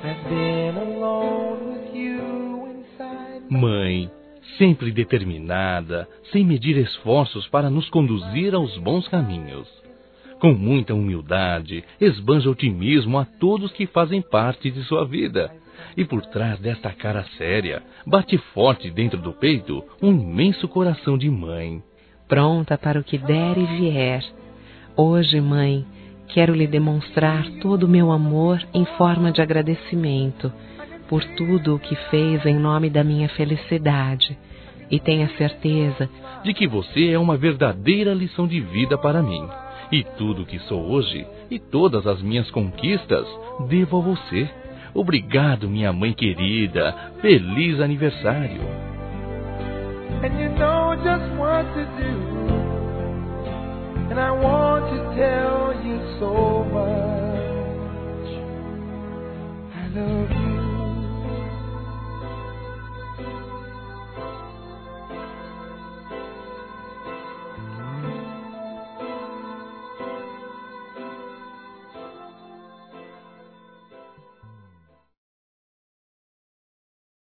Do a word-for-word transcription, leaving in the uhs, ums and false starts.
Mãe, sempre determinada, sem medir esforços para nos conduzir aos bons caminhos. Com muita humildade, esbanja otimismo a todos que fazem parte de sua vida. E por trás desta cara séria, bate forte dentro do peito um imenso coração de mãe. Pronta para o que der e vier. Hoje, mãe, quero lhe demonstrar todo o meu amor em forma de agradecimento por tudo o que fez em nome da minha felicidade. E tenha certeza de que você é uma verdadeira lição de vida para mim. E tudo o que sou hoje e todas as minhas conquistas devo a você. Obrigado, minha mãe querida. Feliz aniversário. And you know just what to do.